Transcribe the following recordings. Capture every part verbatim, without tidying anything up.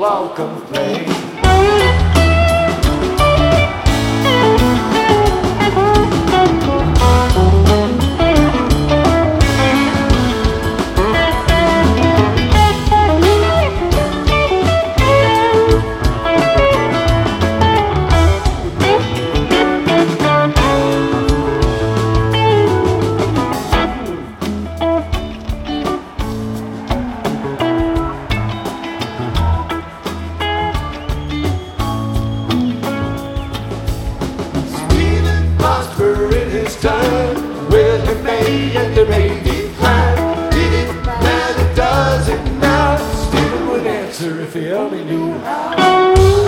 all complain. Well, it may and it may decline. Did it matter? Does it now? Stephen would answer if he only knew how.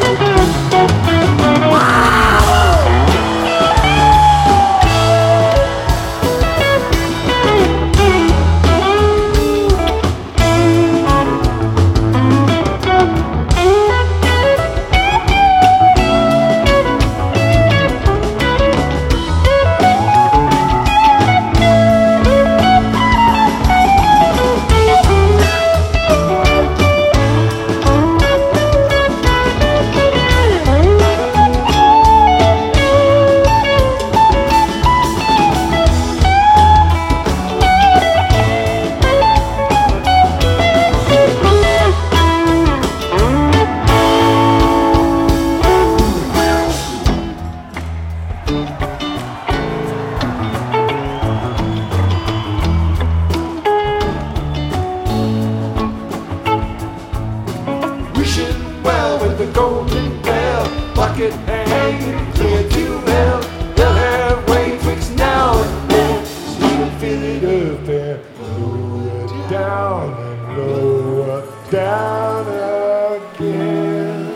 Well, with the golden bell, bucket hanging clear to hell, they'll have wave tweaks now and then. Stephen fill it up there, lower it down and lower down again.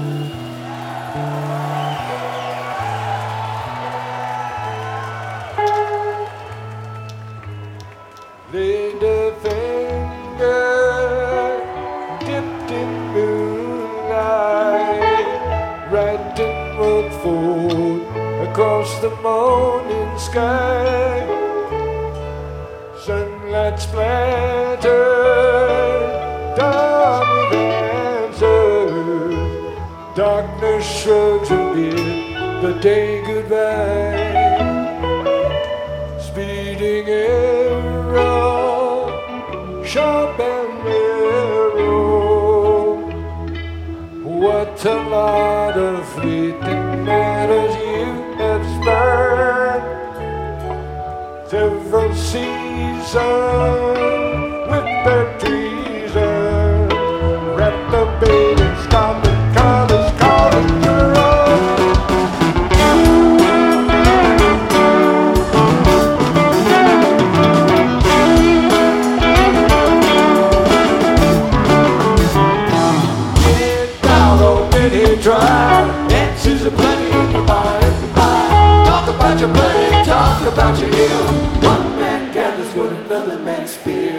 Laid a finger dipped in right and road forward across the morning sky. Sunlight splattered, dawn with answers. Darkness shrugs a bit the day goodbye. Speeding arrow, sharp and narrow. What a lot of fleeting matters you have spurned. Several seasons with their treason. Wrap the baby scarlet colors, calling your own. Try answers are plenty in your mind. Talk about your money, talk about your ill. One man gathers what another man spears.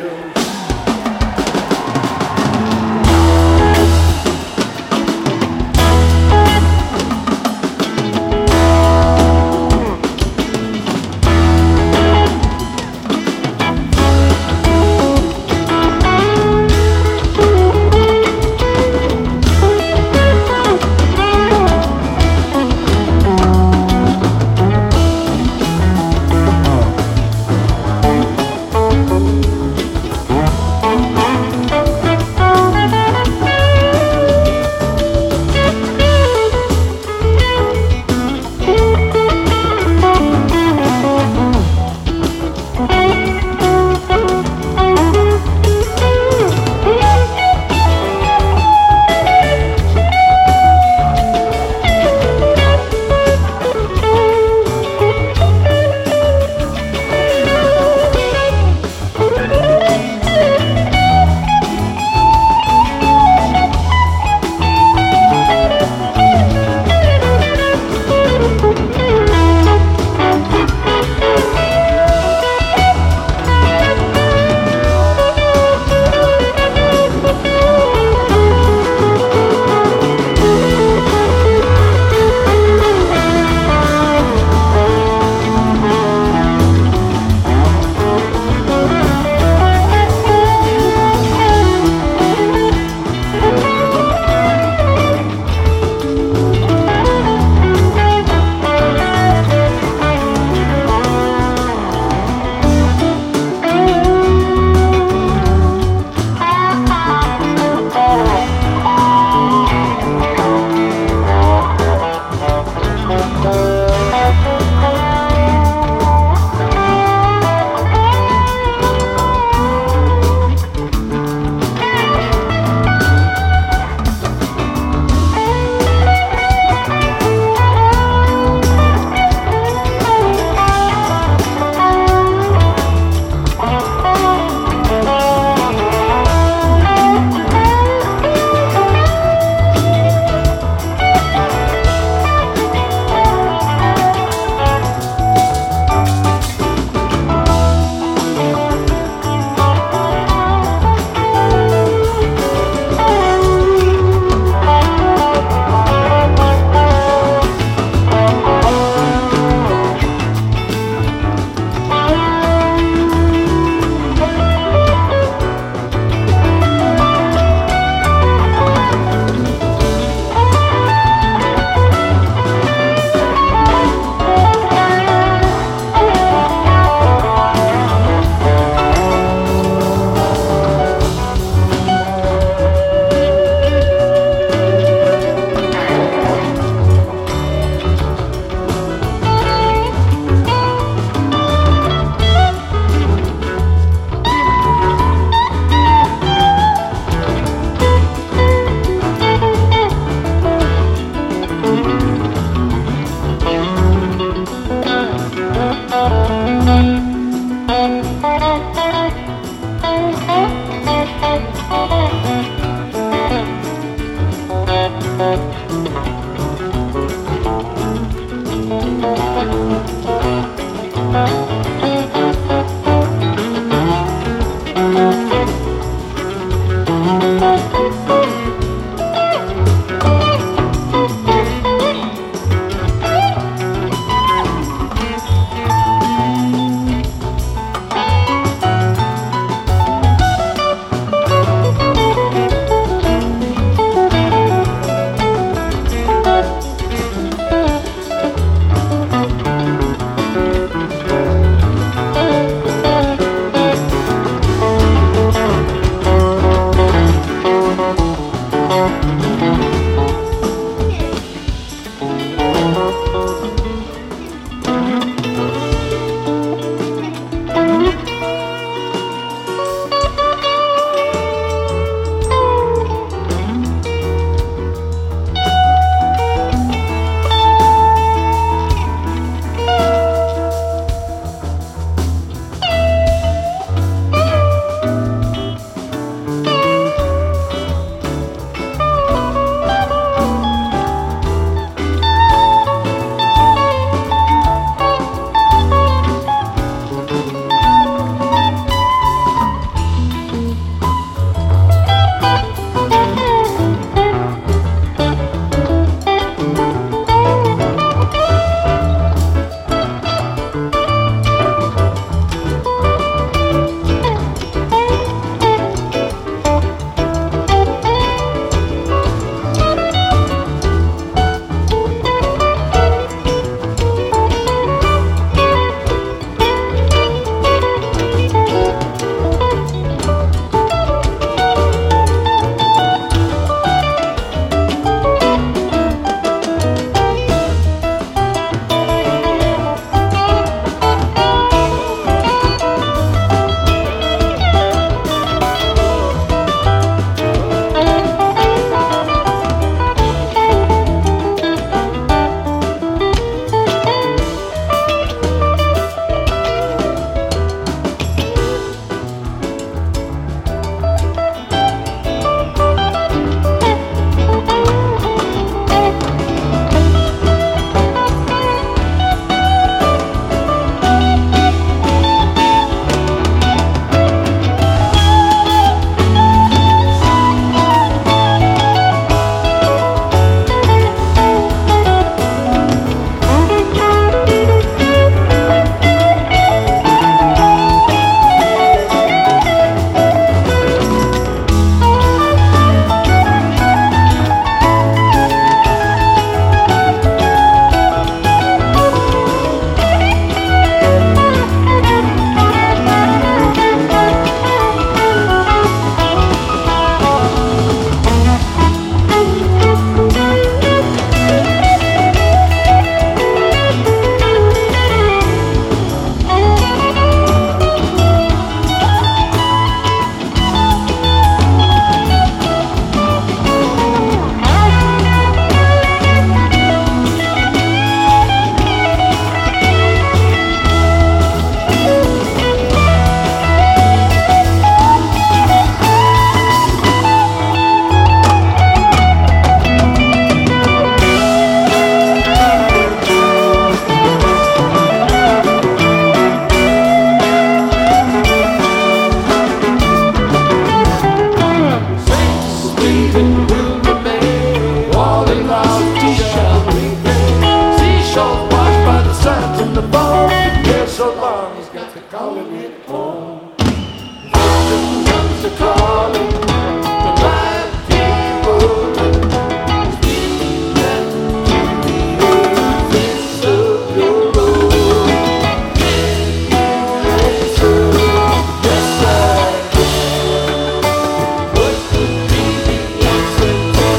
so long, he's got to calling it home. Fortune comes to calling, the light keep rolling. Speak that to the face of your road. Can you answer? Yes, I can. What would be the answer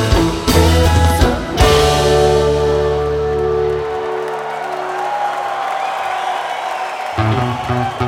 to the yes, I can?